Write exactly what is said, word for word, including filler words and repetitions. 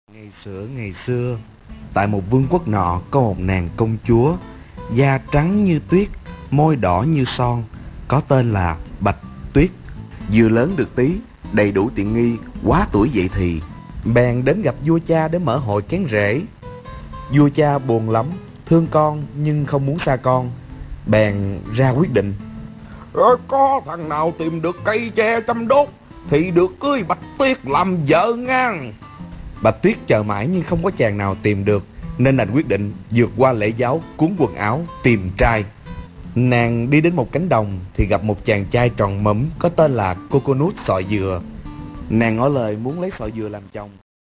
Ngày xưa ngày xưa, tại một vương quốc nọ có một nàng công chúa, da trắng như tuyết, môi đỏ như son, có tên là Bạch Tuyết. Vừa lớn được tí, đầy đủ tiện nghi, quá tuổi dậy thì, bèn đến gặp vua cha để mở hội kén rể. Vua cha buồn lắm, thương con nhưng không muốn xa con, bèn ra quyết định: Rồi có thằng nào tìm được cây tre chăm đốt thì được cưới Bạch Tuyết làm vợ ngang. Bạch Tuyết chờ mãi nhưng không có chàng nào tìm được, nên đành quyết định vượt qua lễ giáo, cuốn quần áo tìm trai. Nàng đi đến một cánh đồng thì gặp một chàng trai tròn mẫm có tên là Coconut Sọ Dừa. Nàng ngỏ lời muốn lấy Sọ Dừa làm chồng.